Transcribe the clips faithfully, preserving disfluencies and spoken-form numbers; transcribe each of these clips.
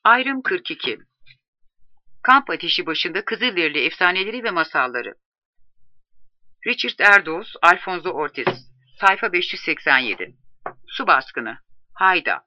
Ayrım kırk iki. Kamp ateşi başında Kızılderili efsaneleri ve masalları. Richard Erdoes, Alfonso Ortiz. Sayfa beş yüz seksen yedi. Su baskını. Hayda.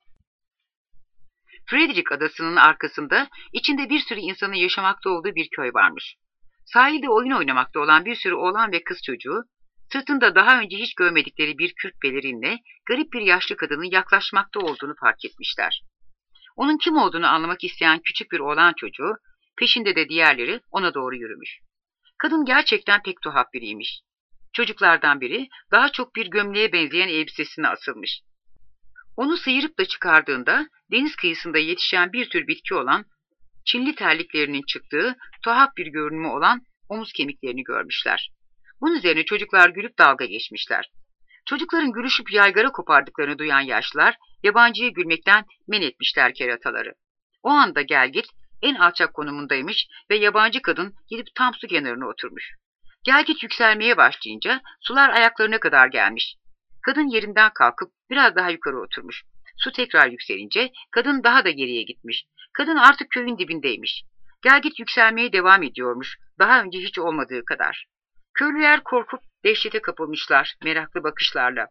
Frederick adasının arkasında içinde bir sürü insanın yaşamakta olduğu bir köy varmış. Sahilde oyun oynamakta olan bir sürü oğlan ve kız çocuğu, sırtında daha önce hiç görmedikleri bir kürk pelerinle garip bir yaşlı kadının yaklaşmakta olduğunu fark etmişler. Onun kim olduğunu anlamak isteyen küçük bir oğlan çocuğu, peşinde de diğerleri ona doğru yürümüş. Kadın gerçekten pek tuhaf biriymiş. Çocuklardan biri daha çok bir gömleğe benzeyen elbisesine asılmış. Onu sıyırıp da çıkardığında deniz kıyısında yetişen bir tür bitki olan Çinli terliklerinin çıktığı tuhaf bir görünümü olan omuz kemiklerini görmüşler. Bunun üzerine çocuklar gülüp dalga geçmişler. Çocukların gülüşüp yaygara kopardıklarını duyan yaşlılar yabancıya gülmekten men etmişler kerataları. O anda Gelgit en alçak konumundaymış ve yabancı kadın gidip tam su kenarına oturmuş. Gelgit yükselmeye başlayınca sular ayaklarına kadar gelmiş. Kadın yerinden kalkıp biraz daha yukarı oturmuş. Su tekrar yükselince kadın daha da geriye gitmiş. Kadın artık köyün dibindeymiş. Gelgit yükselmeye devam ediyormuş. Daha önce hiç olmadığı kadar. Köylüler korkup dehşete kapılmışlar meraklı bakışlarla.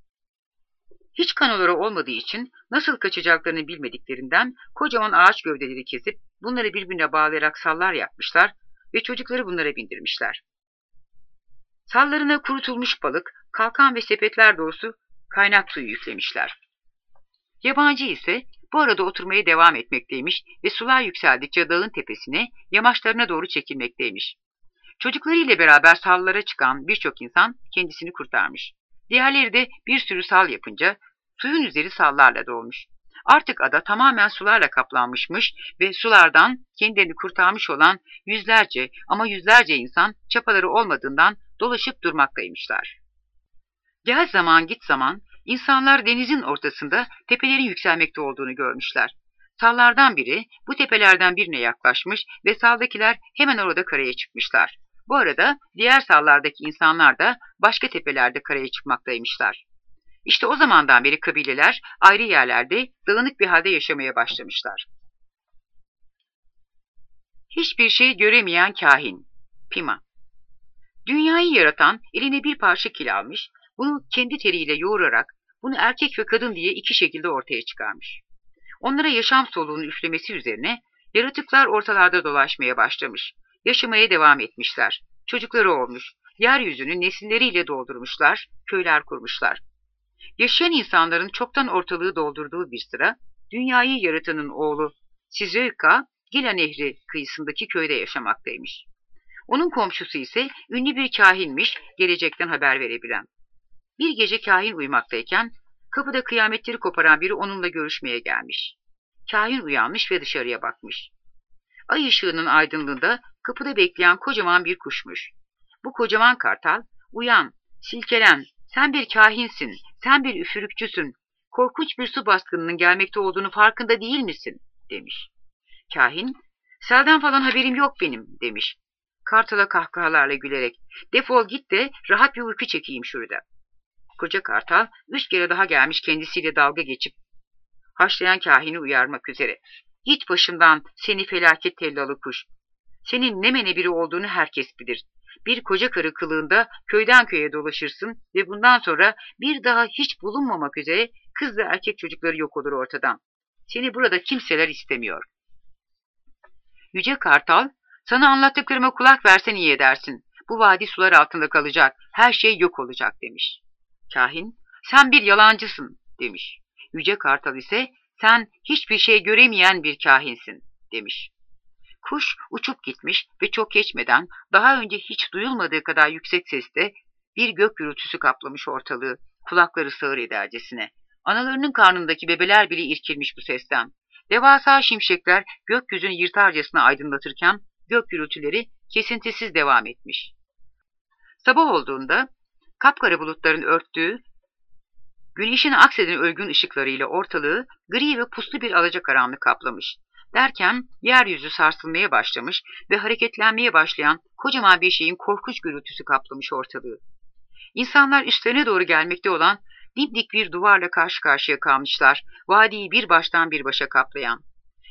Hiç kanoları olmadığı için nasıl kaçacaklarını bilmediklerinden kocaman ağaç gövdeleri kesip bunları birbirine bağlayarak sallar yapmışlar ve çocukları bunlara bindirmişler. Sallarına kurutulmuş balık, kalkan ve sepetler dolusu kaynak suyu yüklemişler. Yabancı ise bu arada oturmaya devam etmekteymiş ve sular yükseldikçe dağın tepesine, yamaçlarına doğru çekilmekteymiş. Çocuklarıyla beraber sallara çıkan birçok insan kendisini kurtarmış. Diğerleri de bir sürü sal yapınca suyun üzeri sallarla dolmuş. Artık ada tamamen sularla kaplanmışmış ve sulardan kendilerini kurtarmış olan yüzlerce ama yüzlerce insan çapaları olmadığından dolaşıp durmaktaymışlar. Gel zaman git zaman insanlar denizin ortasında tepelerin yükselmekte olduğunu görmüşler. Sallardan biri bu tepelerden birine yaklaşmış ve saldakiler hemen orada karaya çıkmışlar. Bu arada diğer sallardaki insanlar da başka tepelerde karaya çıkmaktaymışlar. İşte o zamandan beri kabileler ayrı yerlerde dağınık bir halde yaşamaya başlamışlar. Hiçbir şey göremeyen kahin. Pima. Dünyayı yaratan eline bir parça kil almış, bunu kendi teriyle yoğurarak bunu erkek ve kadın diye iki şekilde ortaya çıkarmış. Onlara yaşam soluğunu üflemesi üzerine yaratıklar ortalarda dolaşmaya başlamış. Yaşamaya devam etmişler. Çocukları olmuş. Yeryüzünü nesilleriyle doldurmuşlar, köyler kurmuşlar. Yaşayan insanların çoktan ortalığı doldurduğu bir sıra, dünyayı yaratanın oğlu Sizöka, Gila Nehri kıyısındaki köyde yaşamaktaymış. Onun komşusu ise ünlü bir kahinmiş, gelecekten haber verebilen. Bir gece kahin uyumaktayken, kapıda kıyametleri koparan biri onunla görüşmeye gelmiş. Kahin uyanmış ve dışarıya bakmış. Ay ışığının aydınlığında kapıda bekleyen kocaman bir kuşmuş. Bu kocaman kartal, uyan, silkelen, sen bir kahinsin, sen bir üfürükçüsün, korkunç bir su baskınının gelmekte olduğunu farkında değil misin, demiş. Kahin, selden falan haberim yok benim, demiş. Kartala kahkahalarla gülerek, defol git de rahat bir uyku çekeyim şurada. Koca kartal, üç kere daha gelmiş kendisiyle dalga geçip, haşlayan kahini uyarmak üzere. Git başımdan seni felaket tellalı kuş. Senin ne mene biri olduğunu herkes bilir. Bir koca karı kılığında köyden köye dolaşırsın ve bundan sonra bir daha hiç bulunmamak üzere kız ve erkek çocukları yok olur ortadan. Seni burada kimseler istemiyor. Yüce Kartal, sana anlattıklarıma kulak versen iyi edersin. Bu vadi sular altında kalacak, her şey yok olacak demiş. Kahin, sen bir yalancısın demiş. Yüce Kartal ise sen hiçbir şey göremeyen bir kahinsin demiş. Kuş uçup gitmiş ve çok geçmeden daha önce hiç duyulmadığı kadar yüksek sesle bir gök gürültüsü kaplamış ortalığı, kulakları sağır edercesine. Analarının karnındaki bebeler bile irkilmiş bu sesten. Devasa şimşekler gökyüzünü yırtarcasına aydınlatırken gök gürültüleri kesintisiz devam etmiş. Sabah olduğunda kapkara bulutların örttüğü, güneşin akseden ölgün ışıklarıyla ortalığı gri ve puslu bir alacakaranlık kaplamış. Derken yeryüzü sarsılmaya başlamış ve hareketlenmeye başlayan kocaman bir şeyin korkunç gürültüsü kaplamış ortalığı. İnsanlar üstlerine doğru gelmekte olan dimdik bir duvarla karşı karşıya kalmışlar, vadiyi bir baştan bir başa kaplayan.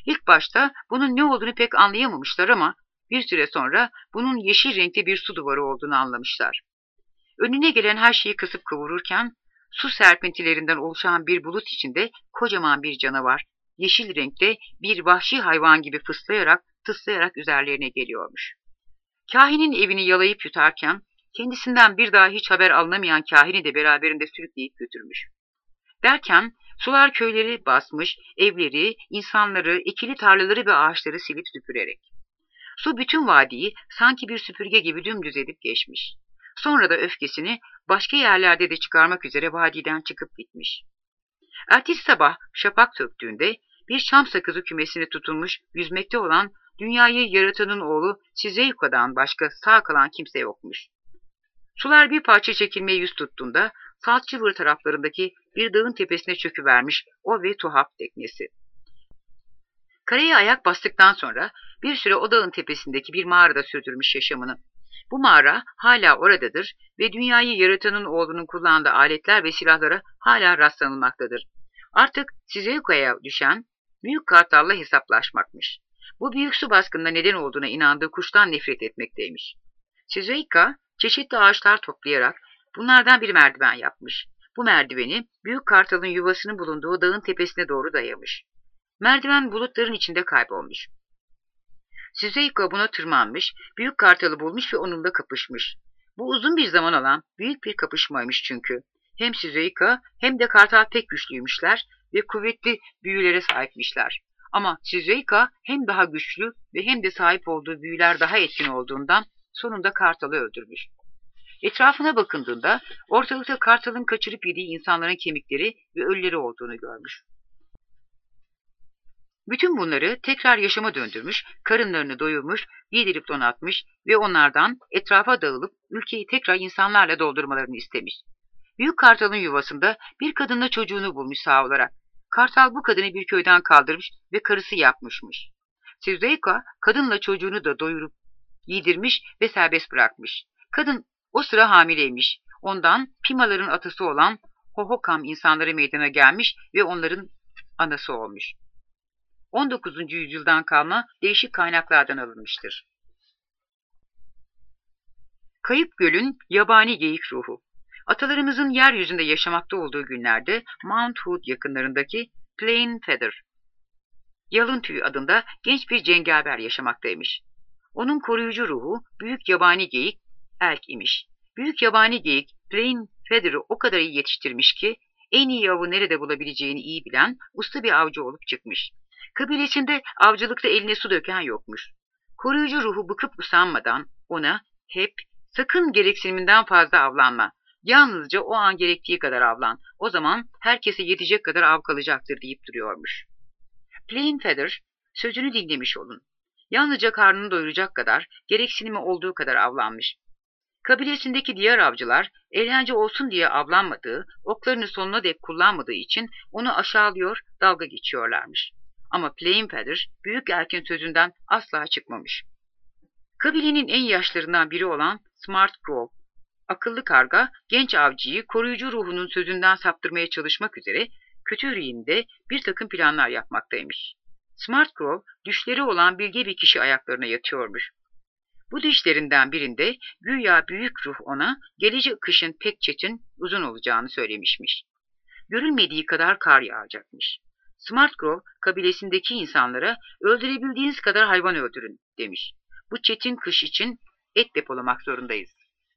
İlk başta bunun ne olduğunu pek anlayamamışlar ama bir süre sonra bunun yeşil renkte bir su duvarı olduğunu anlamışlar. Önüne gelen her şeyi kısıp kavururken su serpintilerinden oluşan bir bulut içinde kocaman bir canavar, yeşil renkte bir vahşi hayvan gibi fıslayarak, tıslayarak üzerlerine geliyormuş. Kahinin evini yalayıp yutarken kendisinden bir daha hiç haber alınamayan kahini de beraberinde sürükleyip götürmüş. Derken sular köyleri basmış, evleri, insanları, ekili tarlaları ve ağaçları silip süpürerek. Su bütün vadiyi sanki bir süpürge gibi dümdüz edip geçmiş. Sonra da öfkesini başka yerlerde de çıkarmak üzere vadiden çıkıp gitmiş. Ertesi sabah şafak söktüğünde bir çam sakızı kümesine tutulmuş yüzmekte olan dünyayı yaratanın oğlu Sizeyka'dan başka sağ kalan kimse yokmuş. Sular bir parça çekilmeye yüz tuttuğunda Saltçıvır taraflarındaki bir dağın tepesine çöküvermiş o ve tuhaf teknesi. Karaya ayak bastıktan sonra bir süre o dağın tepesindeki bir mağarada sürdürmüş yaşamını. Bu mağara hala oradadır ve dünyayı yaratanın oğlunun kullandığı aletler ve silahlara hala rastlanılmaktadır. Artık Sizeyka'ya düşen büyük kartalla hesaplaşmakmış. Bu büyük su baskınına neden olduğuna inandığı kuştan nefret etmekteymiş. Sizeyka çeşitli ağaçlar toplayarak bunlardan bir merdiven yapmış. Bu merdiveni büyük kartalın yuvasının bulunduğu dağın tepesine doğru dayamış. Merdiven bulutların içinde kaybolmuş. Sizeyka buna tırmanmış, büyük kartalı bulmuş ve onunla kapışmış. Bu uzun bir zaman alan büyük bir kapışmaymış çünkü. Hem Sizeyka hem de kartal pek güçlüymüşler ve kuvvetli büyülere sahipmişler. Ama Sizeyka hem daha güçlü ve hem de sahip olduğu büyüler daha etkin olduğundan sonunda kartalı öldürmüş. Etrafına bakındığında ortalıkta kartalın kaçırıp yediği insanların kemikleri ve ölüleri olduğunu görmüş. Bütün bunları tekrar yaşama döndürmüş, karınlarını doyurmuş, yedirip donatmış ve onlardan etrafa dağılıp ülkeyi tekrar insanlarla doldurmalarını istemiş. Büyük kartalın yuvasında bir kadınla çocuğunu bulmuş sağ olarak. Kartal bu kadını bir köyden kaldırmış ve karısı yapmışmış. Sizeyka kadınla çocuğunu da doyurup yedirmiş ve serbest bırakmış. Kadın o sıra hamileymiş. Ondan Pimaların atası olan Hohokam insanları meydana gelmiş ve onların anası olmuş. on dokuzuncu yüzyıldan kalma değişik kaynaklardan alınmıştır. Kayıp Göl'ün yabani geyik ruhu. Atalarımızın yeryüzünde yaşamakta olduğu günlerde Mount Hood yakınlarındaki Plain Feather, Yalın Tüy adında genç bir cengaver yaşamaktaymış. Onun koruyucu ruhu büyük yabani geyik Elk imiş. Büyük yabani geyik Plain Feather'ı o kadar iyi yetiştirmiş ki en iyi avı nerede bulabileceğini iyi bilen usta bir avcı olup çıkmış. Kabilesinde avcılıkta eline su döken yokmuş. Koruyucu ruhu bıkıp usanmadan ona hep sakın gereksiniminden fazla avlanma. Yalnızca o an gerektiği kadar avlan. O zaman herkese yetecek kadar av kalacaktır deyip duruyormuş. Plain Feather, sözünü dinlemiş olun. Yalnızca karnını doyuracak kadar, gereksinimi olduğu kadar avlanmış. Kabilesindeki diğer avcılar, eğlence olsun diye avlanmadığı, oklarını sonuna dek kullanmadığı için onu aşağılıyor, dalga geçiyorlarmış. Ama Plain Feather, büyük erkin sözünden asla çıkmamış. Kabilenin en yaşlarından biri olan Smart Crow, akıllı karga, genç avcıyı koruyucu ruhunun sözünden saptırmaya çalışmak üzere kötü yüreğinde bir takım planlar yapmaktaymış. Smart Crow, düşleri olan bilge bir kişi ayaklarına yatıyormuş. Bu düşlerinden birinde güya büyük ruh ona gelecek kışın pek çetin, uzun olacağını söylemişmiş. Görülmediği kadar kar yağacakmış. Smart Crow kabilesindeki insanlara öldürebildiğiniz kadar hayvan öldürün demiş. Bu çetin kış için et depolamak zorundayız.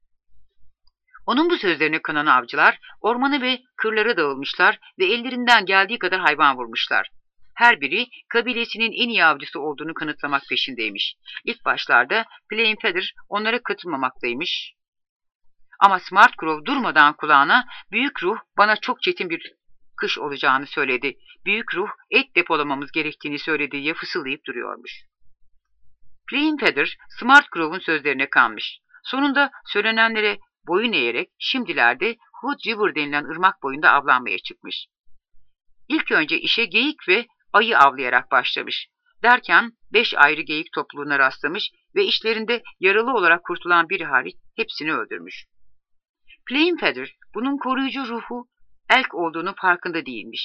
Onun bu sözlerine kanan avcılar ormanı ve kırlara dağılmışlar ve ellerinden geldiği kadar hayvan vurmuşlar. Her biri kabilesinin en iyi avcısı olduğunu kanıtlamak peşindeymiş. İlk başlarda Plain Feather onlara katılmamaktaymış. Ama Smart Crow durmadan kulağına büyük ruh bana çok çetin bir kış olacağını söyledi. Büyük ruh et depolamamız gerektiğini söyledi diye fısıldayıp duruyormuş. Plain Feather Smart Crow'un sözlerine kanmış. Sonunda söylenenlere boyun eğerek şimdilerde Hood River denilen ırmak boyunda avlanmaya çıkmış. İlk önce işe geyik ve ayı avlayarak başlamış. Derken beş ayrı geyik topluluğuna rastlamış ve işlerinde yaralı olarak kurtulan biri hariç hepsini öldürmüş. Plain Feather bunun koruyucu ruhu elk olduğunu farkında değilmiş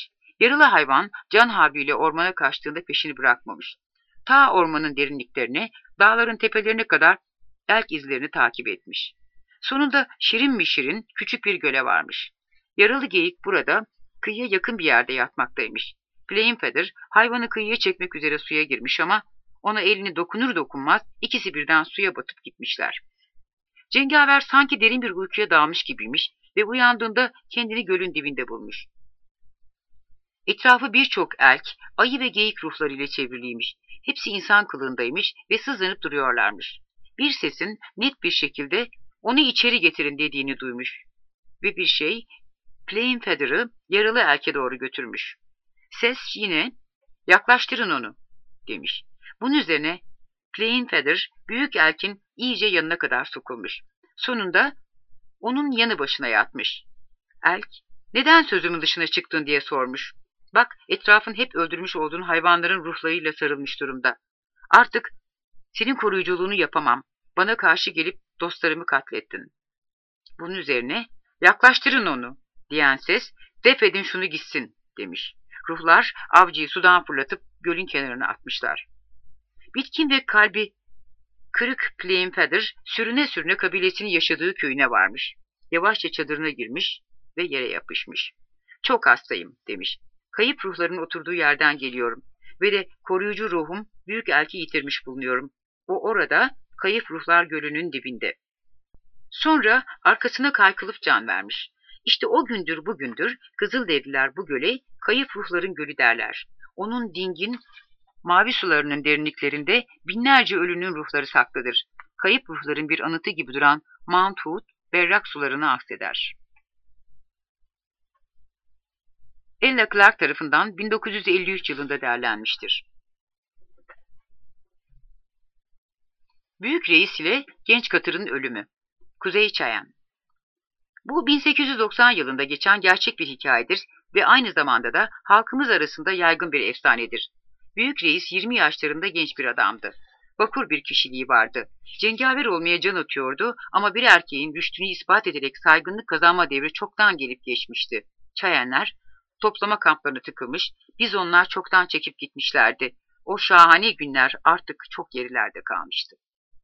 Yaralı hayvan can havliyle ormana kaçtığında peşini bırakmamış. Ta ormanın derinliklerine, dağların tepelerine kadar elk izlerini takip etmiş. Sonunda şirin mi şirin küçük bir göle varmış. Yaralı geyik burada kıyıya yakın bir yerde yatmaktaymış. Plainfeather hayvanı kıyıya çekmek üzere suya girmiş ama ona elini dokunur dokunmaz ikisi birden suya batıp gitmişler. Cengaver sanki derin bir uykuya dalmış gibiymiş ve uyandığında kendini gölün dibinde bulmuş. Etrafı birçok elk, ayı ve geyik ruhlarıyla çevriliymiş. Hepsi insan kılığındaymış ve sızlanıp duruyorlarmış. Bir sesin net bir şekilde onu içeri getirin dediğini duymuş. Ve bir şey Plainfeather'ı yaralı elke doğru götürmüş. Ses yine yaklaştırın onu demiş. Bunun üzerine Plainfeather büyük elkin iyice yanına kadar sokulmuş. Sonunda onun yanı başına yatmış. Elk, neden sözümün dışına çıktın diye sormuş. Bak, etrafın hep öldürmüş olduğun hayvanların ruhlarıyla sarılmış durumda. Artık senin koruyuculuğunu yapamam. Bana karşı gelip dostlarımı katlettin. Bunun üzerine yaklaştırın onu diyen ses, def edin şunu gitsin demiş. Ruhlar avcıyı sudan fırlatıp gölün kenarına atmışlar. Bitkin ve kalbi kırık Plainfeather sürüne sürüne kabilesinin yaşadığı köyüne varmış. Yavaşça çadırına girmiş ve yere yapışmış. Çok hastayım demiş. Kayıp ruhların oturduğu yerden geliyorum ve de koruyucu ruhum büyük elki yitirmiş bulunuyorum. O orada kayıp ruhlar gölünün dibinde. Sonra arkasına kaykılıp can vermiş. İşte o gündür bugündür Kızılderililer bu göle kayıp ruhların gölü derler. Onun dingin mavi sularının derinliklerinde binlerce ölünün ruhları saklıdır. Kayıp ruhların bir anıtı gibi duran Mount Hood berrak sularını akseder. Ella Clark tarafından bin dokuz yüz elli üç yılında derlenmiştir. Büyük Reis ile Genç Katır'ın ölümü. Kuzey Çayan. Bu bin sekiz yüz doksan yılında geçen gerçek bir hikayedir ve aynı zamanda da halkımız arasında yaygın bir efsanedir. Büyük Reis yirmi yaşlarında genç bir adamdı. Vakur bir kişiliği vardı. Cengaver olmaya can atıyordu ama bir erkeğin rüştünü ispat ederek saygınlık kazanma devri çoktan gelip geçmişti. Çayenler toplama kamplarına tıkılmış, bizonlar çoktan çekip gitmişlerdi. O şahane günler artık çok gerilerde kalmıştı.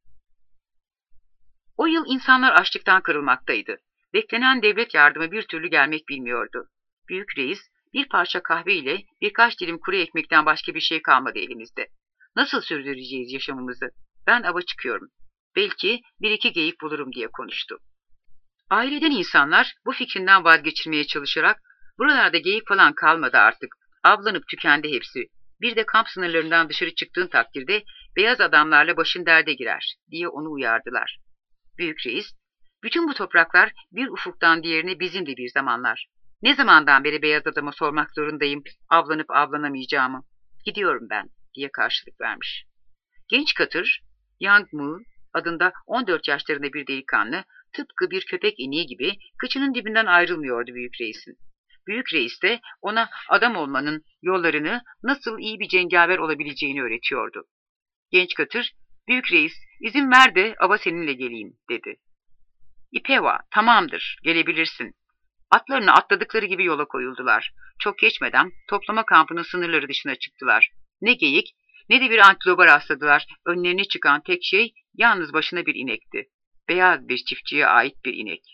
O yıl insanlar açlıktan kırılmaktaydı. Beklenen devlet yardımı bir türlü gelmek bilmiyordu. Büyük Reis bir parça kahve ile birkaç dilim kuru ekmekten başka bir şey kalmadı elimizde. Nasıl sürdüreceğiz yaşamımızı? Ben ava çıkıyorum. Belki bir iki geyik bulurum diye konuştu. Aileden insanlar bu fikrinden vazgeçirmeye çalışarak buralarda geyik falan kalmadı artık. Avlanıp tükendi hepsi. Bir de kamp sınırlarından dışarı çıktığın takdirde beyaz adamlarla başın derde girer diye onu uyardılar. Büyük Reis, bütün bu topraklar bir ufuktan diğerine bizimdi bir zamanlar. Ne zamandan beri beyaz adama sormak zorundayım avlanıp avlanamayacağımı. Gidiyorum ben diye karşılık vermiş. Genç Katır, Young Moon adında on dört yaşlarında bir delikanlı, tıpkı bir köpek ineği gibi kıçının dibinden ayrılmıyordu Büyük Reis'in. Büyük Reis de ona adam olmanın yollarını, nasıl iyi bir cengaver olabileceğini öğretiyordu. Genç Katır, Büyük Reis izin ver de ava seninle geleyim dedi. İpeva, tamamdır, gelebilirsin. Atlarını atladıkları gibi yola koyuldular. Çok geçmeden toplama kampının sınırları dışına çıktılar. Ne geyik ne de bir antilopa rastladılar. Önlerine çıkan tek şey yalnız başına bir inekti. Beyaz bir çiftçiye ait bir inek.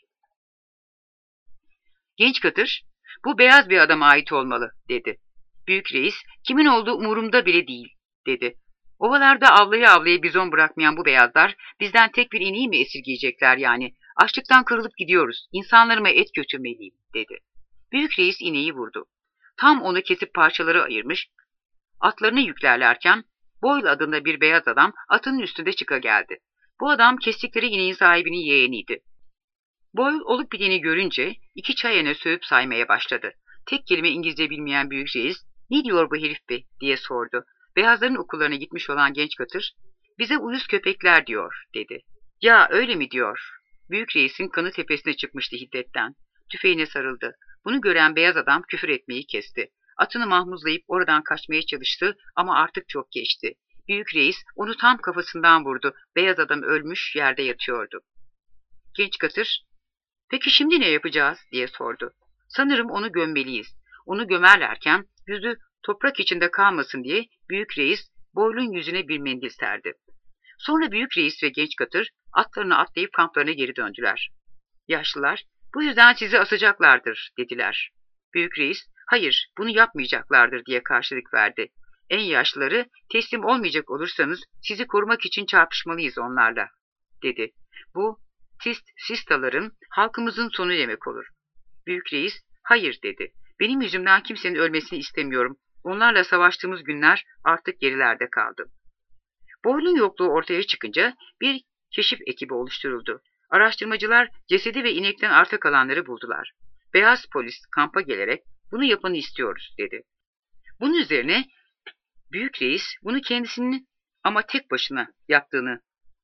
Genç Katır, bu beyaz bir adama ait olmalı dedi. Büyük Reis, kimin olduğu umurumda bile değil dedi. Ovalarda avlaya avlaya bizon bırakmayan bu beyazlar bizden tek bir ineği mi esirgeyecekler yani? Açlıktan kırılıp gidiyoruz. İnsanlarıma et götürmeliyim dedi. Büyük Reis ineği vurdu. Tam onu kesip parçalara ayırmış. Atlarını yüklerlerken Boyle adında bir beyaz adam atının üstünde çıka geldi. Bu adam kestikleri ineğin sahibinin yeğeniydi. Boyle olup biteni görünce iki çayene sövüp saymaya başladı. Tek kelime İngilizce bilmeyen Büyük Reis, "Ne diyor bu herif be?" diye sordu. Beyazların okullarına gitmiş olan Genç Katır, "Bize uyuz köpekler diyor," dedi. "Ya öyle mi diyor?" Büyük Reis'in kanı tepesine çıkmıştı hiddetten. Tüfeğine sarıldı. Bunu gören beyaz adam küfür etmeyi kesti. Atını mahmuzlayıp oradan kaçmaya çalıştı ama artık çok geçti. Büyük Reis onu tam kafasından vurdu. Beyaz adam ölmüş yerde yatıyordu. Genç Katır, "Peki şimdi ne yapacağız?" diye sordu. "Sanırım onu gömmeliyiz. Onu gömerlerken yüzü toprak içinde kalmasın diye büyük reis Boylu'nun yüzüne bir mendil serdi. Sonra büyük reis ve genç katır atlarını atlayıp kamplarına geri döndüler. Yaşlılar, bu yüzden sizi asacaklardır dediler. Büyük reis, hayır bunu yapmayacaklardır diye karşılık verdi. En yaşlıları, teslim olmayacak olursanız sizi korumak için çarpışmalıyız onlarla dedi. Bu tist sistaların halkımızın sonu demek olur. Büyük reis, hayır dedi. Benim yüzümden kimsenin ölmesini istemiyorum. Onlarla savaştığımız günler artık gerilerde kaldı. Boylun yokluğu ortaya çıkınca bir keşif ekibi oluşturuldu. Araştırmacılar cesedi ve inekten arta kalanları buldular. Beyaz polis kampa gelerek bunu yapanı istiyoruz dedi. Bunun üzerine büyük reis bunu kendisinin ama tek başına yaptığını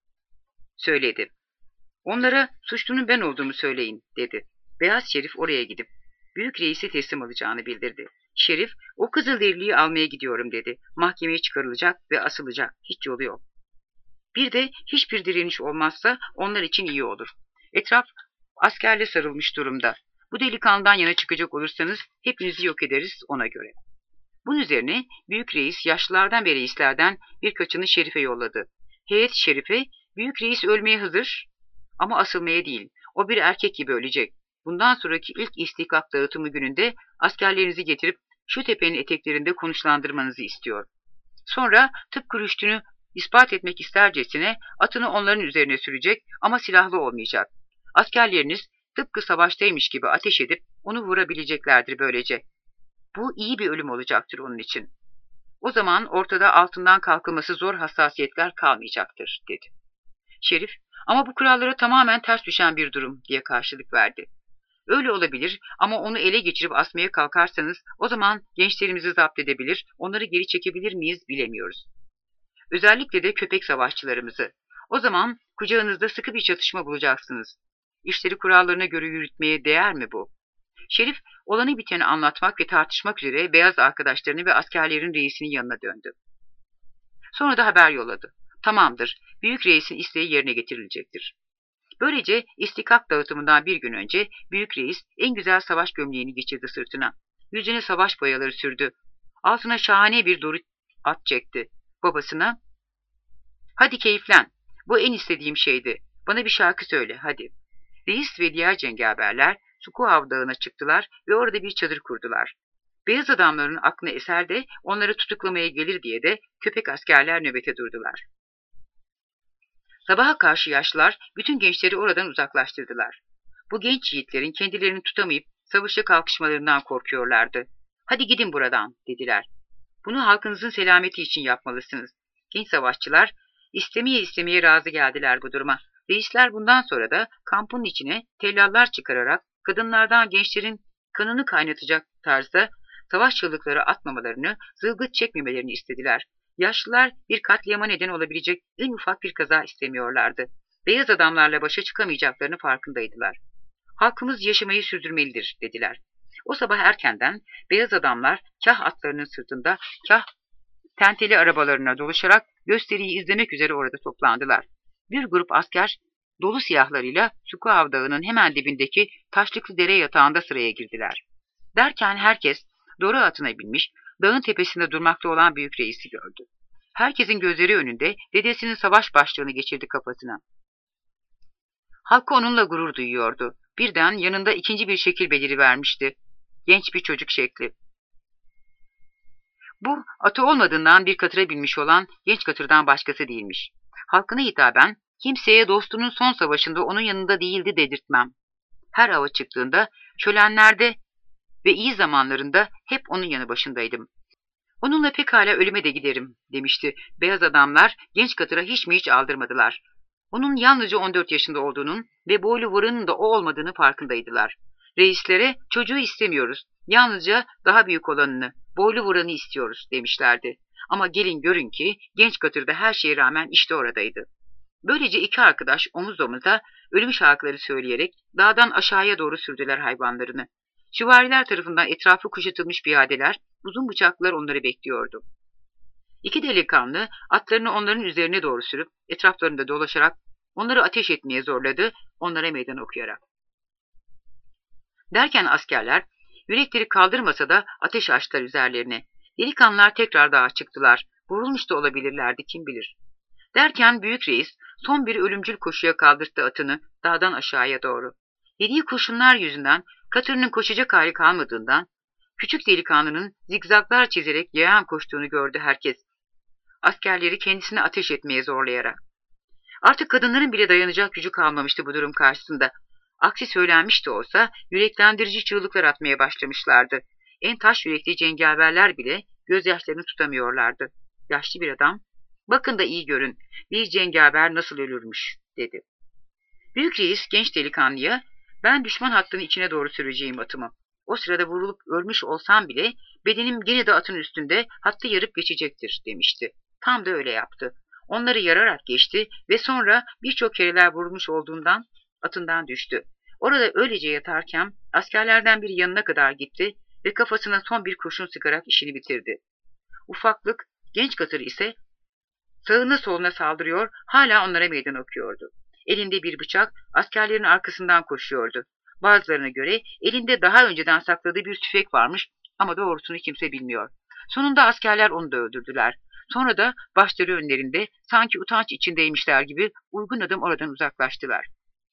söyledi. Onlara suçlunun ben olduğumu söyleyin dedi. Beyaz şerif oraya gidip büyük reisi teslim alacağını bildirdi. Şerif, o kızılderiliyi almaya gidiyorum dedi. Mahkemeye çıkarılacak ve asılacak. Hiç yolu yok. Bir de hiçbir direniş olmazsa onlar için iyi olur. Etraf askerle sarılmış durumda. Bu delikanlıdan yana çıkacak olursanız hepinizi yok ederiz ona göre. Bunun üzerine büyük reis yaşlılardan ve reislerden birkaçını şerife yolladı. Heyet şerife, büyük reis ölmeye hazır ama asılmaya değil. O bir erkek gibi ölecek. Bundan sonraki ilk istihkak dağıtımı gününde askerlerinizi getirip şu tepenin eteklerinde konuşlandırmanızı istiyor. Sonra tıpkı rüştünü ispat etmek istercesine atını onların üzerine sürecek ama silahlı olmayacak. Askerleriniz tıpkı savaştaymış gibi ateş edip onu vurabileceklerdir böylece. Bu iyi bir ölüm olacaktır onun için. O zaman ortada altından kalkılması zor hassasiyetler kalmayacaktır dedi. Şerif, ama bu kurallara tamamen ters düşen bir durum diye karşılık verdi. Öyle olabilir ama onu ele geçirip asmaya kalkarsanız o zaman gençlerimizi zapt edebilir, onları geri çekebilir miyiz bilemiyoruz. Özellikle de köpek savaşçılarımızı. O zaman kucağınızda sıkı bir çatışma bulacaksınız. İşleri kurallarına göre yürütmeye değer mi bu? Şerif, olanı biteni anlatmak ve tartışmak üzere beyaz arkadaşlarını ve askerlerin reisinin yanına döndü. Sonra da haber yolladı. Tamamdır, büyük reisin isteği yerine getirilecektir. Böylece istikak dağıtımından bir gün önce büyük reis en güzel savaş gömleğini geçirdi sırtına. Yüzüne savaş boyaları sürdü. Altına şahane bir doru at çekti. Babasına, hadi keyiflen, bu en istediğim şeydi. Bana bir şarkı söyle, hadi. Reis ve diğer cengaverler Sukuav Dağı'na çıktılar ve orada bir çadır kurdular. Beyaz adamların aklına eser de onları tutuklamaya gelir diye de köpek askerler nöbete durdular. Sabaha karşı yaşlılar bütün gençleri oradan uzaklaştırdılar. Bu genç yiğitlerin kendilerini tutamayıp savaşa kalkışmalarından korkuyorlardı. Hadi gidin buradan dediler. Bunu halkınızın selameti için yapmalısınız. Genç savaşçılar istemeye istemeye razı geldiler bu duruma. Reisler bundan sonra da kampın içine tellallar çıkararak kadınlardan gençlerin kanını kaynatacak tarzda savaş çığlıkları atmamalarını, zılgıt çekmemelerini istediler. Yaşlılar bir katliama neden olabilecek en ufak bir kaza istemiyorlardı. Beyaz adamlarla başa çıkamayacaklarını farkındaydılar. Halkımız yaşamayı sürdürmelidir dediler. O sabah erkenden beyaz adamlar kah atlarının sırtında, kah tenteli arabalarına doluşarak gösteriyi izlemek üzere orada toplandılar. Bir grup asker dolu silahlarıyla Sukuav Dağı'nın hemen dibindeki taşlıklı dere yatağında sıraya girdiler. Derken herkes doğru atına binmiş, dağın tepesinde durmakta olan büyük reisi gördü. Herkesin gözleri önünde dedesinin savaş başlığını geçirdi kafasına. Halkı onunla gurur duyuyordu. Birden yanında ikinci bir şekil belirivermişti. Genç bir çocuk şekli. Bu atı olmadığından bir katıra binmiş olan genç katırdan başkası değilmiş. Halkına hitaben kimseye dostunun son savaşında onun yanında değildi dedirtmem. Her ava çıktığında, şölenlerde ve iyi zamanlarında hep onun yanı başındaydım. Onunla pekala ölüme de giderim demişti. Beyaz adamlar genç katıra hiç mi hiç aldırmadılar. Onun yalnızca on dört yaşında olduğunun ve boylu vurunun da o olmadığını farkındaydılar. Reislere çocuğu istemiyoruz, yalnızca daha büyük olanını, boylu vuranı istiyoruz demişlerdi. Ama gelin görün ki genç katırda her şeye rağmen işte oradaydı. Böylece iki arkadaş omuz omuza ölüm şarkıları söyleyerek dağdan aşağıya doğru sürdüler hayvanlarını. Süvariler tarafından etrafı kuşatılmış piyadeler, uzun bıçaklar onları bekliyordu. İki delikanlı atlarını onların üzerine doğru sürüp etraflarında dolaşarak onları ateş etmeye zorladı, onlara meydan okuyarak. Derken askerler Yürekleri kaldırmasa da ateş açtılar üzerlerine. Delikanlılar tekrar dağa çıktılar. Vurulmuş da olabilirlerdi, kim bilir. Derken büyük reis son bir ölümcül koşuya kaldırdı atını dağdan aşağıya doğru. Yediği kurşunlar yüzünden katırının koşacak hali kalmadığından küçük delikanlının zigzaglar çizerek yayan koştuğunu gördü herkes. Askerleri kendisine ateş etmeye zorlayarak. Artık kadınların bile dayanacak gücü kalmamıştı bu durum karşısında. Aksi söylenmiş de olsa yüreklendirici çığlıklar atmaya başlamışlardı. En taş yürekli cengaverler bile gözyaşlarını tutamıyorlardı. Yaşlı bir adam, "Bakın da iyi görün, bir cengaver nasıl ölürmüş," dedi. Büyük reis genç delikanlıya, "Ben düşman hattının içine doğru süreceğim atımı. O sırada vurulup ölmüş olsam bile bedenim gene de atın üstünde hattı yarıp geçecektir," demişti. Tam da öyle yaptı. Onları yararak geçti ve sonra birçok kereler vurulmuş olduğundan atından düştü. Orada öylece yatarken askerlerden biri yanına kadar gitti ve kafasına son bir kurşun sıkarak işini bitirdi. Ufaklık, genç katır ise sağına soluna saldırıyor, hala onlara meydan okuyordu. Elinde bir bıçak, askerlerin arkasından koşuyordu. Bazılarına göre elinde daha önceden sakladığı bir tüfek varmış ama doğrusunu kimse bilmiyor. Sonunda askerler onu da öldürdüler. Sonra da başları önlerinde sanki utanç içindeymişler gibi uygun adım oradan uzaklaştılar.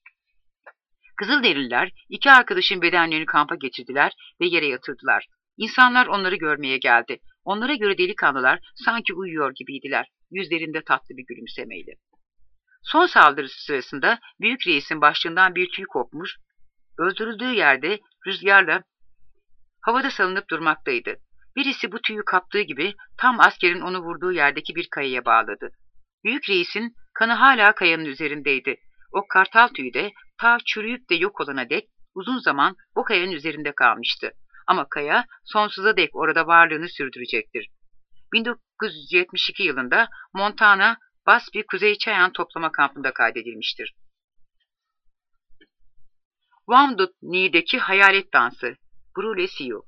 Kızılderililer iki arkadaşın bedenlerini kampa getirdiler ve yere yatırdılar. İnsanlar onları görmeye geldi. Onlara göre delikanlılar sanki uyuyor gibiydiler. Yüzlerinde tatlı bir gülümsemeyle. Son saldırısı sırasında büyük reisin başlığından bir tüy kopmuş, öldürüldüğü yerde rüzgarla havada salınıp durmaktaydı. Birisi bu tüyü kaptığı gibi tam askerin onu vurduğu yerdeki bir kayaya bağladı. Büyük reisin kanı hala kayanın üzerindeydi. O kartal tüyü de ta çürüyüp de yok olana dek uzun zaman o kayanın üzerinde kalmıştı. Ama kaya sonsuza dek orada varlığını sürdürecektir. bin dokuz yüz yetmiş iki yılında Montana, Baspi Kuzey Çayan toplama kampında kaydedilmiştir. Wounded Knee'deki hayalet dansı, Brûlé Sioux.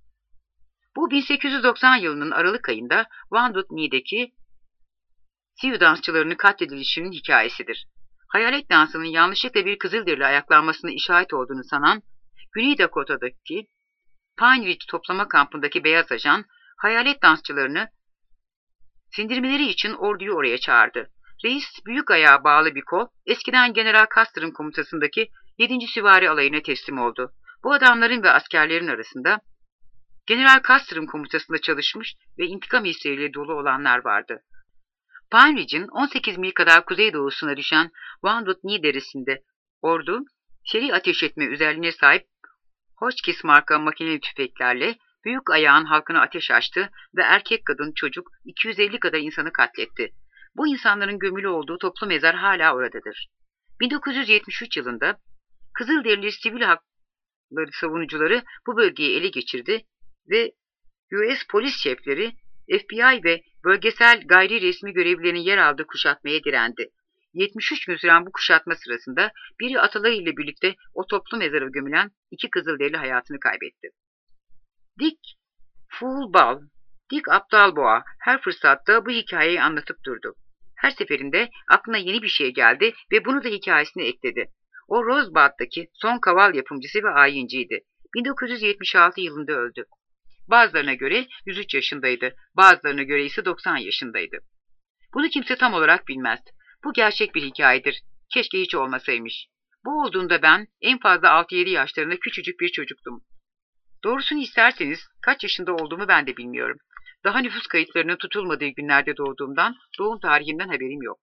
Bu bin sekiz yüz doksan yılının Aralık ayında Wounded Knee'deki Sioux dansçılarının katledilişinin hikayesidir. Hayalet dansının yanlışlıkla bir Kızılderili ayaklanmasına işaret olduğunu sanan, Güney Dakota'daki Pine Ridge toplama kampındaki beyaz ajan, hayalet dansçılarını sindirmeleri için orduyu oraya çağırdı. Reis, büyük ayağa bağlı bir kol, eskiden General Custer'ın komutasındaki yedinci Süvari Alayı'na teslim oldu. Bu adamların ve askerlerin arasında General Custer'ın komutasında çalışmış ve intikam hisleriyle dolu olanlar vardı. Pine Ridge'in on sekiz mil kadar kuzeydoğusuna düşen Wounded Knee deresinde ordu, seri ateş etme özelliğine sahip Hotchkiss marka makineli tüfeklerle büyük ayağın halkına ateş açtı ve erkek, kadın, çocuk iki yüz elli kadar insanı katletti. Bu insanların gömülü olduğu toplu mezar hala oradadır. bin dokuz yüz yetmiş üç yılında Kızılderili sivil hakları savunucuları bu bölgeyi ele geçirdi ve U S polis şefleri, F B I ve bölgesel gayri resmi görevlilerin yer aldığı kuşatmaya direndi. yetmiş üç gün süren bu kuşatma sırasında biri atalarıyla birlikte o toplu mezara gömülen iki Kızılderili hayatını kaybetti. Dick Foolball, Dick Aptal Boğa her fırsatta bu hikayeyi anlatıp durdu. Her seferinde aklına yeni bir şey geldi ve bunu da hikayesine ekledi. O Rosebud'daki son kaval yapımcısı ve ayinciydi. bin dokuz yüz yetmiş altı yılında öldü. Bazılarına göre yüz üç yaşındaydı, bazılarına göre ise doksan yaşındaydı. Bunu kimse tam olarak bilmez. Bu gerçek bir hikayedir. Keşke hiç olmasaymış. Bu olduğunda ben en fazla altı yedi yaşlarında küçücük bir çocuktum. Doğrusunu isterseniz kaç yaşında olduğumu ben de bilmiyorum. Daha nüfus kayıtlarının tutulmadığı günlerde doğduğumdan, doğum tarihimden haberim yok.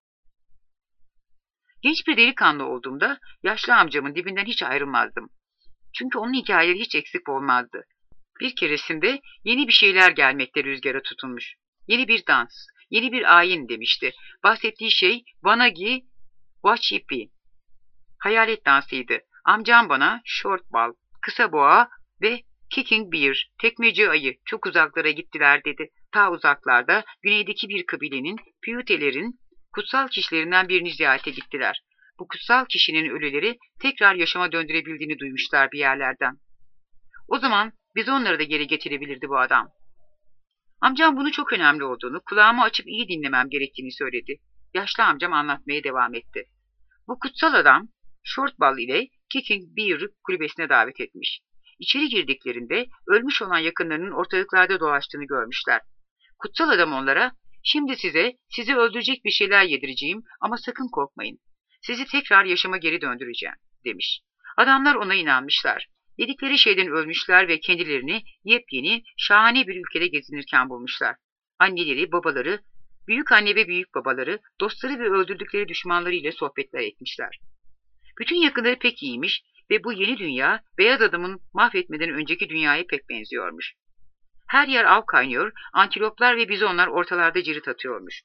Genç bir delikanlı olduğumda yaşlı amcamın dibinden hiç ayrılmazdım. Çünkü onun hikayeleri hiç eksik olmazdı. Bir keresinde yeni bir şeyler gelmekte rüzgara tutulmuş. Yeni bir dans, yeni bir ayin demişti. Bahsettiği şey Wanagi Wachipi. Hayalet dansıydı. Amcam bana short ball, kısa boğa ve kicking bear, tekmeci ayı çok uzaklara gittiler dedi. Ta uzaklarda güneydeki bir kabilenin, Piyutelerin kutsal kişilerinden birini ziyarete gittiler. Bu kutsal kişinin ölüleri tekrar yaşama döndürebildiğini duymuşlar bir yerlerden. O zaman biz onları da geri getirebilirdi bu adam. Amcam bunu çok önemli olduğunu, kulağımı açıp iyi dinlemem gerektiğini söyledi. Yaşlı amcam anlatmaya devam etti. Bu kutsal adam Shortball ile Kicking Bear kulübesine davet etmiş. İçeri girdiklerinde ölmüş olan yakınlarının ortalıklarda dolaştığını görmüşler. Kutsal adam onlara, "Şimdi size, sizi öldürecek bir şeyler yedireceğim ama sakın korkmayın. Sizi tekrar yaşama geri döndüreceğim," demiş. Adamlar ona inanmışlar. Yedikleri şeyden ölmüşler ve kendilerini yepyeni, şahane bir ülkede gezinirken bulmuşlar. Anneleri, babaları, büyük anne ve büyük babaları, dostları ve öldürdükleri düşmanları ile sohbetler etmişler. Bütün yakınları pek iyiymiş ve bu yeni dünya, beyaz adamın mahvetmeden önceki dünyaya pek benziyormuş. Her yer av kaynıyor, antiloplar ve bizonlar ortalarda cirit atıyormuş.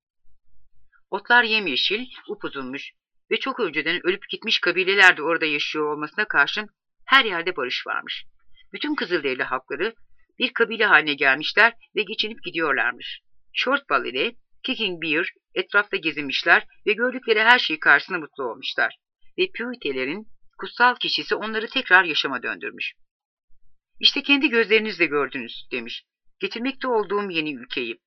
Otlar yemyeşil, upuzunmuş ve çok önceden ölüp gitmiş kabileler de orada yaşıyor olmasına karşın her yerde barış varmış. Bütün Kızılderili halkları bir kabile haline gelmişler ve geçinip gidiyorlarmış. Shortball ile Kicking Bear etrafta gezinmişler ve gördükleri her şey karşısında mutlu olmuşlar. Ve Püitelerin kutsal kişisi onları tekrar yaşama döndürmüş. "İşte kendi gözlerinizle gördünüz," demiş. "Getirmekte olduğum yeni ülkeyi.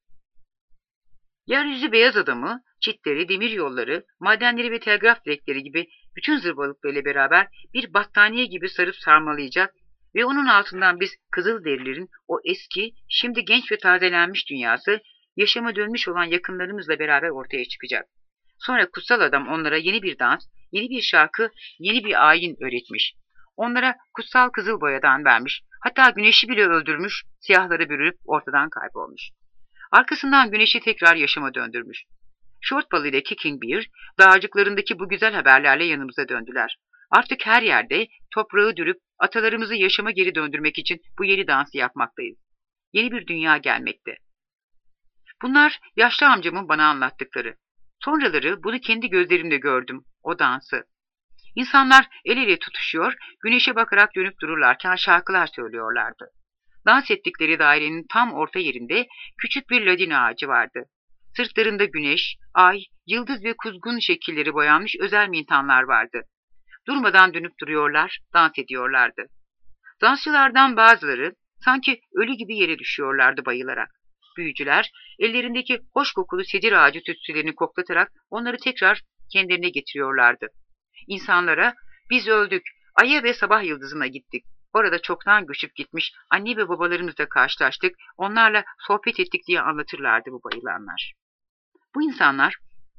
Yeryüzü beyaz adamı, çitleri, demir yolları, madenleri ve telgraf direkleri gibi bütün zırvalıklarıyla beraber bir battaniye gibi sarıp sarmalayacak ve onun altından biz Kızılderililerin o eski, şimdi genç ve tazelenmiş dünyası, yaşama dönmüş olan yakınlarımızla beraber ortaya çıkacak. Sonra kutsal adam onlara yeni bir dans, yeni bir şarkı, yeni bir ayin öğretmiş. Onlara kutsal kızıl boyadan vermiş, hatta güneşi bile öldürmüş, siyahları bürünüp ortadan kaybolmuş. Arkasından güneşi tekrar yaşama döndürmüş. Shortball ile Kicking Bear, dağcıklarındaki bu güzel haberlerle yanımıza döndüler. Artık her yerde toprağı dürüp atalarımızı yaşama geri döndürmek için bu yeni dansı yapmaktayız. Yeni bir dünya gelmekte." Bunlar yaşlı amcamın bana anlattıkları. Sonraları bunu kendi gözlerimle gördüm, o dansı. İnsanlar el ele tutuşuyor, güneşe bakarak dönüp dururlarken şarkılar söylüyorlardı. Dans ettikleri dairenin tam orta yerinde küçük bir ladin ağacı vardı. Sırtlarında güneş, ay, yıldız ve kuzgun şekilleri boyanmış özel mintanlar vardı. Durmadan dönüp duruyorlar, dans ediyorlardı. Dansçılardan bazıları sanki ölü gibi yere düşüyorlardı bayılarak. Büyücüler ellerindeki hoş kokulu sedir ağacı tütsülerini koklatarak onları tekrar kendilerine getiriyorlardı. İnsanlara, "Biz öldük, aya ve sabah yıldızına gittik. Orada çoktan göçüp gitmiş anne ve babalarımızla karşılaştık, onlarla sohbet ettik," diye anlatırlardı bu bayılanlar. Bu insanlar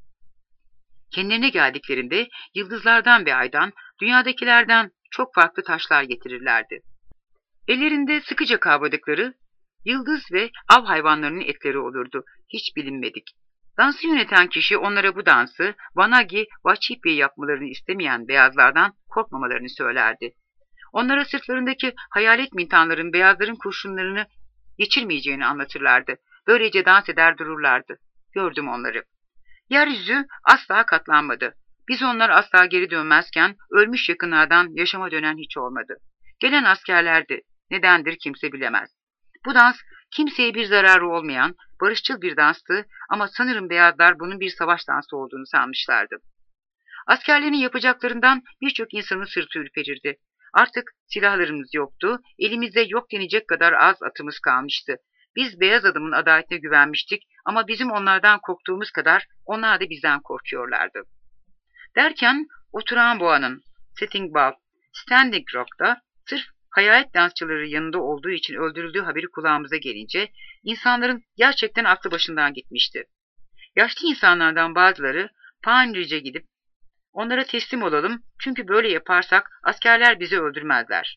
kendilerine geldiklerinde yıldızlardan ve aydan, dünyadakilerden çok farklı taşlar getirirlerdi. Ellerinde sıkıca kavradıkları yıldız ve av hayvanlarının etleri olurdu. Hiç bilinmedik. Dansı yöneten kişi onlara bu dansı Vanagi Vachipi yapmalarını istemeyen beyazlardan korkmamalarını söylerdi. Onlara sırtlarındaki hayalet mintanların beyazların kurşunlarını geçirmeyeceğini anlatırlardı. Böylece dans eder dururlardı. Gördüm onları. Yeryüzü asla katlanmadı. Biz onlar asla geri dönmezken ölmüş yakınlardan yaşama dönen hiç olmadı. Gelen askerlerdi. Nedendir kimse bilemez. Bu dans kimseye bir zararı olmayan barışçıl bir danstı ama sanırım beyazlar bunun bir savaş dansı olduğunu sanmışlardı. Askerlerin yapacaklarından birçok insanın sırtı ürperirdi. Artık silahlarımız yoktu, elimizde yok denecek kadar az atımız kalmıştı. Biz beyaz adamın adaletine güvenmiştik ama bizim onlardan korktuğumuz kadar onlar da bizden korkuyorlardı. Derken oturan boğanın, Sitting Bull, Standing Rock'ta sırf hayalet dansçıları yanında olduğu için öldürüldüğü haberi kulağımıza gelince insanların gerçekten aklı başından gitmişti. Yaşlı insanlardan bazıları Panridge'e gidip onlara teslim olalım çünkü böyle yaparsak askerler bizi öldürmezler.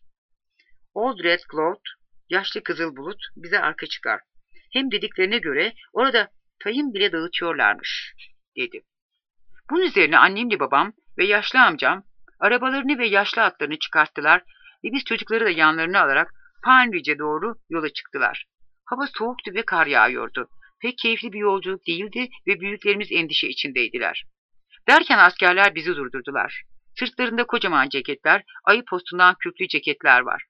Old Red Cloud, yaşlı kızıl bulut bize arka çıkar. Hem dediklerine göre orada tayin bile dağıtıyorlarmış, dedi. Bunun üzerine annemle babam ve yaşlı amcam arabalarını ve yaşlı atlarını çıkarttılar ve biz çocukları da yanlarına alarak Panridge'e doğru yola çıktılar. Hava soğuktu ve kar yağıyordu. Pek keyifli bir yolculuk değildi ve büyüklerimiz endişe içindeydiler. Derken askerler bizi durdurdular. Sırtlarında kocaman ceketler, ayı postundan kürklü ceketler var.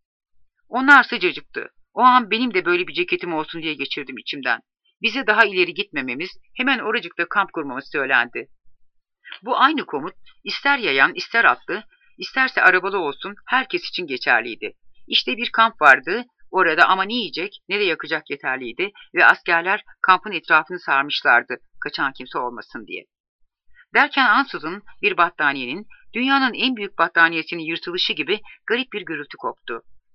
Onlar sıcacıktı. O an benim de böyle bir ceketim olsun diye geçirdim içimden. Bize daha ileri gitmememiz, hemen oracıkta kamp kurmamız söylendi. Bu aynı komut, ister yayan, ister atlı, isterse arabalı olsun herkes için geçerliydi. İşte bir kamp vardı orada ama ne yiyecek ne de yakacak yeterliydi ve askerler kampın etrafını sarmışlardı kaçan kimse olmasın diye. Derken ansızın bir battaniyenin, dünyanın en büyük battaniyesinin yırtılışı gibi garip bir gürültü koptu.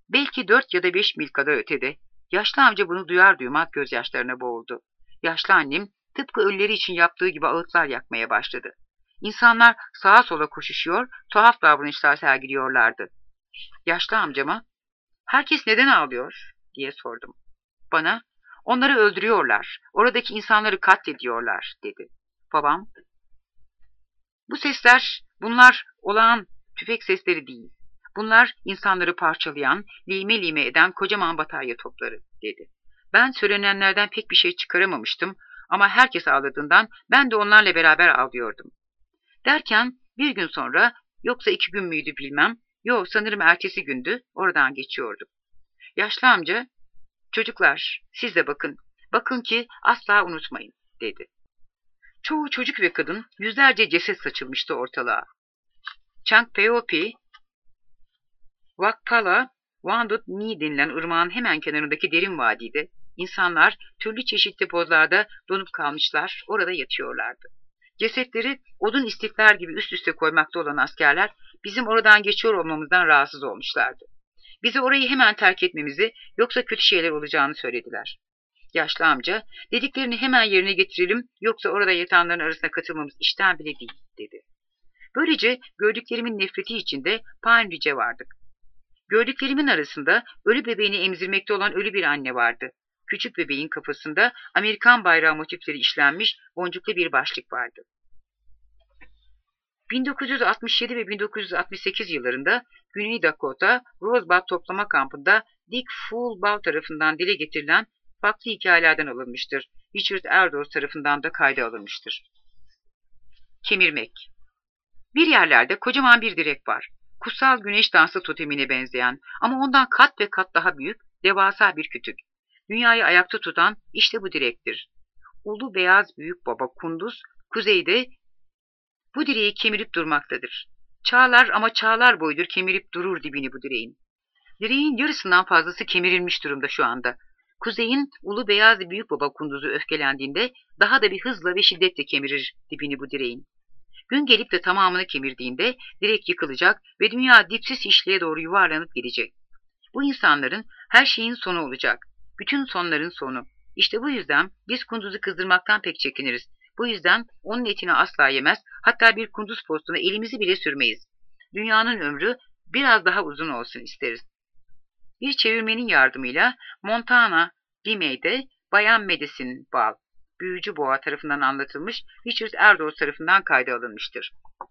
Belki dört ya da beş mil kadar ötede. Yaşlı amca bunu duyar duymaz gözyaşlarına boğuldu. Yaşlı annem tıpkı ölüleri için yaptığı gibi ağıtlar yakmaya başladı. İnsanlar sağa sola koşuşuyor, tuhaf davranışlar sergiliyorlardı. Yaşlı amcama, "Herkes neden ağlıyor?" diye sordum. Bana, "Onları öldürüyorlar, oradaki insanları katlediyorlar," dedi. Babam, "Bu sesler, bunlar olağan tüfek sesleri değil. Bunlar insanları parçalayan, lime lime eden kocaman batarya topları," dedi. Ben söylenenlerden pek bir şey çıkaramamıştım ama herkes ağladığından ben de onlarla beraber ağlıyordum. Derken bir gün sonra, yoksa iki gün müydü bilmem, yo sanırım ertesi gündü, oradan geçiyordum. Yaşlı amca, "Çocuklar, siz de bakın, bakın ki asla unutmayın," dedi. Çoğu çocuk ve kadın, yüzlerce ceset saçılmıştı ortalığa. Çangpeopi, Vakpala, Wandut Ni denilen ırmağın hemen kenarındaki derin vadide, insanlar türlü çeşitli pozlarda donup kalmışlar, orada yatıyorlardı. Cesetleri odun istifler gibi üst üste koymakta olan askerler, bizim oradan geçiyor olmamızdan rahatsız olmuşlardı. Bize orayı hemen terk etmemizi, yoksa kötü şeyler olacağını söylediler. Yaşlı amca, "Dediklerini hemen yerine getirelim, yoksa orada yatanların arasına katılmamız işten bile değil," dedi. Böylece gördüklerimin nefreti içinde Painrice vardık. Gördüklerimin arasında ölü bebeğini emzirmekte olan ölü bir anne vardı. Küçük bebeğin kafasında Amerikan bayrağı motifleri işlenmiş boncuklu bir başlık vardı. bin dokuz yüz altmış yedi ve bin dokuz yüz altmış sekiz yıllarında Güney Dakota Rosebud toplama kampında Dick Fulball tarafından dile getirilen farklı hikayelerden alınmıştır. Richard Erdoes tarafından da kayda alınmıştır. Kemirmek. Bir yerlerde kocaman bir direk var. Kutsal güneş dansı totemine benzeyen ama ondan kat ve kat daha büyük, devasa bir kütük. Dünyayı ayakta tutan işte bu direktir. Ulu beyaz büyük baba Kunduz, kuzeyde bu direği kemirip durmaktadır. Çağlar ama çağlar boyudur kemirip durur dibini bu direğin. Direğin yarısından fazlası kemirilmiş durumda şu anda. Kuzeyin ulu beyaz büyük baba Kunduz'u öfkelendiğinde daha da bir hızla ve şiddetle kemirir dibini bu direğin. Gün gelip de tamamını kemirdiğinde direk yıkılacak ve dünya dipsiz hiçliğe doğru yuvarlanıp gidecek. Bu insanların her şeyin sonu olacak. Bütün sonların sonu. İşte bu yüzden biz kunduzu kızdırmaktan pek çekiniriz. Bu yüzden onun etini asla yemez, hatta bir kunduz postuna elimizi bile sürmeyiz. Dünyanın ömrü biraz daha uzun olsun isteriz. Bir çevirmenin yardımıyla Montana, Dimey'de Bayan Medicine Ball, Büyücü Boğa tarafından anlatılmış, Richard Erdoes tarafından kayda alınmıştır.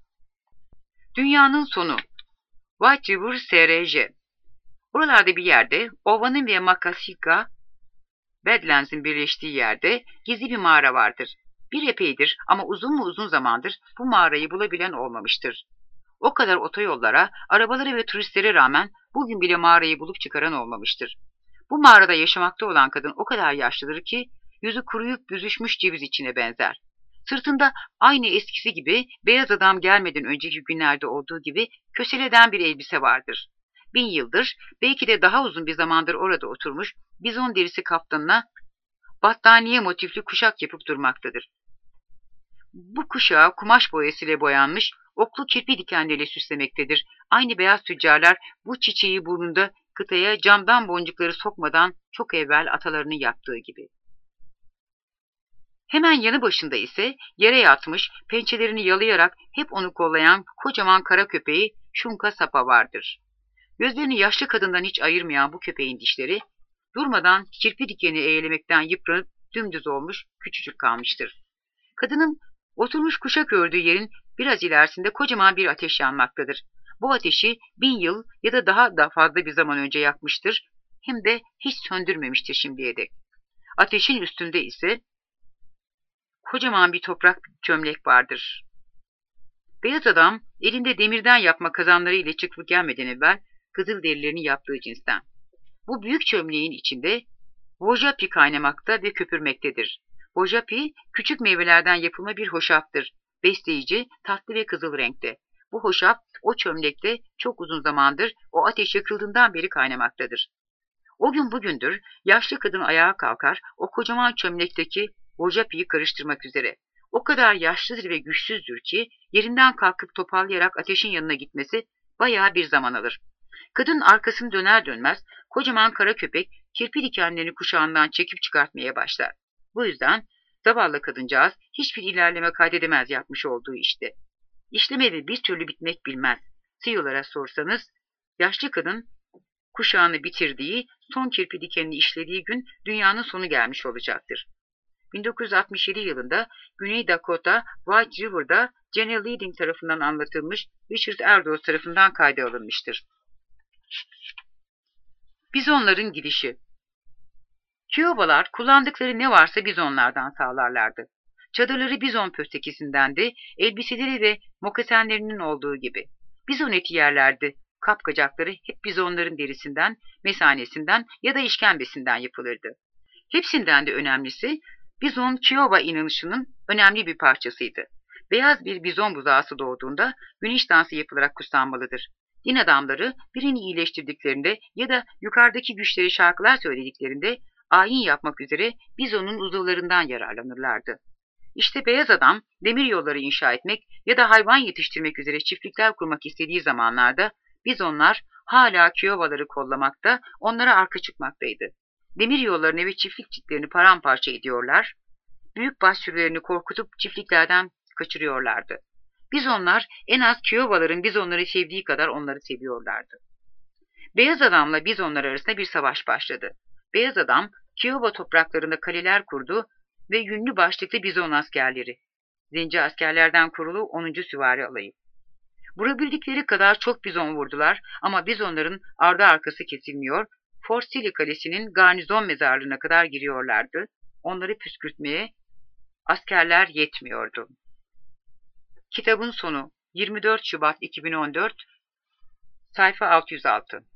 Dünyanın sonu. White River S R J. Oralarda bir yerde, Ovanın ve Makasika, Badlands'in birleştiği yerde gizli bir mağara vardır. Bir epeydir ama uzun mu uzun zamandır bu mağarayı bulabilen olmamıştır. O kadar otoyollara, arabalara ve turistlere rağmen bugün bile mağarayı bulup çıkaran olmamıştır. Bu mağarada yaşamakta olan kadın o kadar yaşlıdır ki, yüzü kuruyup büzüşmüş ceviz içine benzer. Sırtında aynı eskisi gibi beyaz adam gelmeden önceki günlerde olduğu gibi köseleden bir elbise vardır. Bin yıldır, belki de daha uzun bir zamandır orada oturmuş, bizon derisi kaftanına battaniye motifli kuşak yapıp durmaktadır. Bu kuşağı kumaş boyasıyla boyanmış, oklu kirpi dikenleriyle süslemektedir. Aynı beyaz tüccarlar bu çiçeği burnunda kıtaya camdan boncukları sokmadan çok evvel atalarının yaptığı gibi. Hemen yanı başında ise yere yatmış, pençelerini yalayarak hep onu kollayan kocaman kara köpeği Şunka Sapa vardır. Gözlerini yaşlı kadından hiç ayırmayan bu köpeğin dişleri, durmadan kirpi dikeni eğlemekten yıpranıp dümdüz olmuş, küçücük kalmıştır. Kadının oturmuş kuşak ördüğü yerin biraz ilerisinde kocaman bir ateş yanmaktadır. Bu ateşi bin yıl ya da daha da fazla bir zaman önce yakmıştır, hem de hiç söndürmemiştir şimdiye dek. Ateşin üstünde ise kocaman bir toprak çömlek vardır. Beyaz adam elinde demirden yapma kazanları ile çıkıp gelmeden evvel kızıl derilerini yaptığı cinsten. Bu büyük çömleğin içinde Vojapi kaynamakta ve köpürmektedir. Vojapi küçük meyvelerden yapılma bir hoşaftır. Besleyici, tatlı ve kızıl renkte. Bu hoşaf o çömlekte çok uzun zamandır o ateş yakıldığından beri kaynamaktadır. O gün bugündür yaşlı kadın ayağa kalkar, o kocaman çömlekteki Vojapi'yi karıştırmak üzere. O kadar yaşlıdır ve güçsüzdür ki yerinden kalkıp toparlayarak ateşin yanına gitmesi bayağı bir zaman alır. Kadın arkasını döner dönmez kocaman kara köpek kirpi dikenlerini kuşağından çekip çıkartmaya başlar. Bu yüzden zavallı kadıncağız hiçbir ilerleme kaydedemez yapmış olduğu işte. İşlemeli bir türlü bitmek bilmez. Siyolara sorsanız, yaşlı kadın kuşağını bitirdiği, son kirpi dikenini işlediği gün dünyanın sonu gelmiş olacaktır. bin dokuz yüz altmış yedi yılında Güney Dakota, White River'da Jenny Lidding tarafından anlatılmış, Richard Erdoes tarafından kayda alınmıştır. Bizonların gidişi. Kiowalar kullandıkları ne varsa bizonlardan sağlarlardı. Çadırları bizon pöstekisindendi, elbiseleri de mokasenlerinin olduğu gibi. Bizon eti yerlerdi. Kapkacakları hep bizonların derisinden, mesanesinden ya da işkembesinden yapılırdı. Hepsinden de önemlisi, bizon Kiowa inanışının önemli bir parçasıydı. Beyaz bir bizon buzağısı doğduğunda güneş dansı yapılarak kutsanmalıdır. Din adamları birini iyileştirdiklerinde ya da yukarıdaki güçleri şarkılar söylediklerinde ayin yapmak üzere bizonun uzuvlarından yararlanırlardı. İşte beyaz adam demir yolları inşa etmek ya da hayvan yetiştirmek üzere çiftlikler kurmak istediği zamanlarda bizonlar hala Kiowaları kollamakta, onlara arka çıkmaktaydı. Demir yollarını ve çiftlik çitlerini paramparça ediyorlar, büyük baş sürülerini korkutup çiftliklerden kaçırıyorlardı. Bizonlar en az Kiowaların bizonları sevdiği kadar onları seviyorlardı. Beyaz adamla bizonlar arasında bir savaş başladı. Beyaz adam Kiowa topraklarında kaleler kurdu ve yünlü başlıklı bizon askerleri. Zenci askerlerden kurulu onuncu süvari alayı. Vurabildikleri kadar çok bizon vurdular ama bizonların ardı arkası kesilmiyor, Fort Silly Kalesi'nin garnizon mezarlığına kadar giriyorlardı. Onları püskürtmeye askerler yetmiyordu. Kitabın sonu yirmi dört Şubat iki bin on dört, sayfa altı yüz altı.